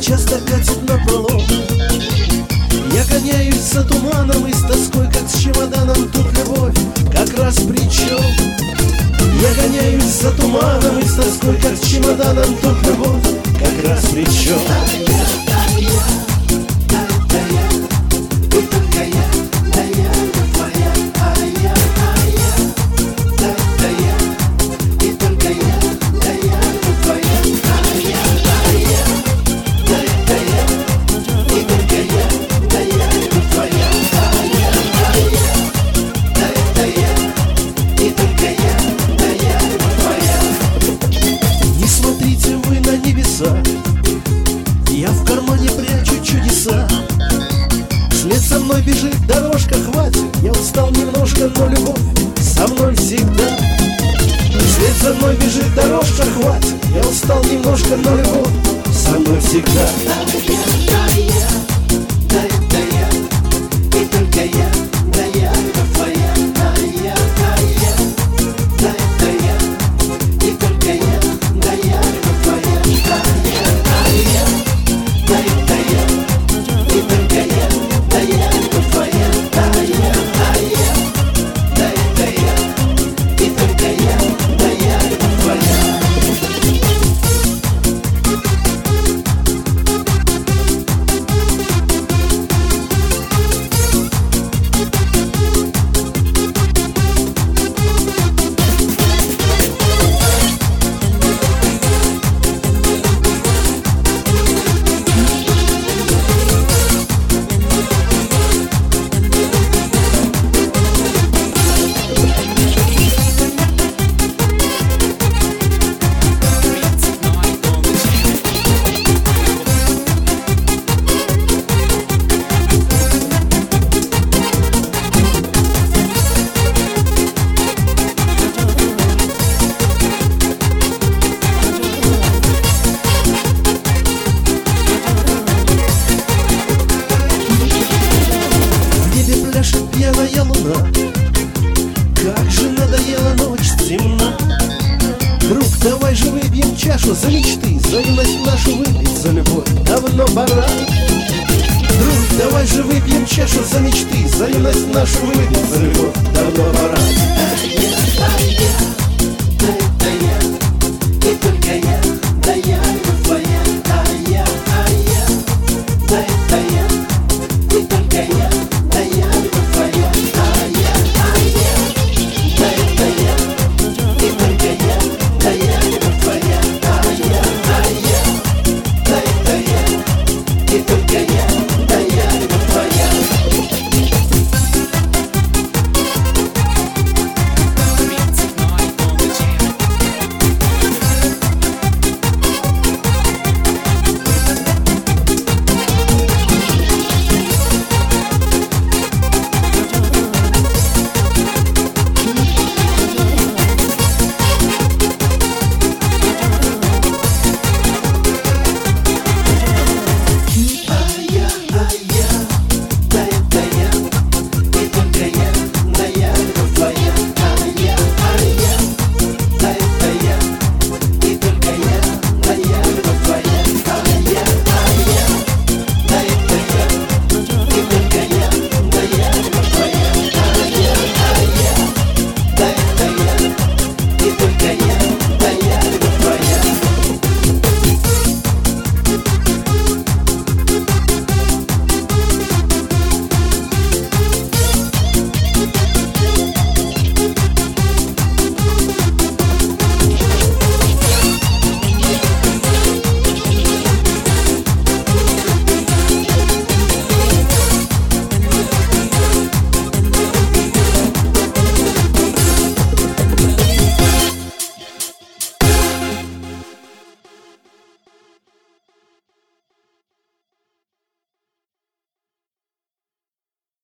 часто катит на пролом. Я гоняюсь за туманом и с тоской, как с чемоданом, тут любовь как раз при чем. Я гоняюсь за туманом и с тоской, как с чемоданом, тут любовь как раз при чем. Я в кармане прячу чудеса. Вслед со мной бежит дорожка, хватит. Я устал немножко, но любовь со мной всегда. Вслед за мной бежит дорожка, хватит. Я устал немножко, но любовь со мной всегда. И только я, да я, любовь твоя, да я, да я, и только я, да я, любовь твоя, да я, и только я, да я, любовь твоя, да я, и только я, да я, любовь твоя. Пьяная луна, как же надоела ночь темна. Друг, давай же выпьем чашу за мечты, за юность нашу выпить, за любовь давно пора. Друг, давай же выпьем чашу за мечты, за юность нашу выпить, за любовь давно пора.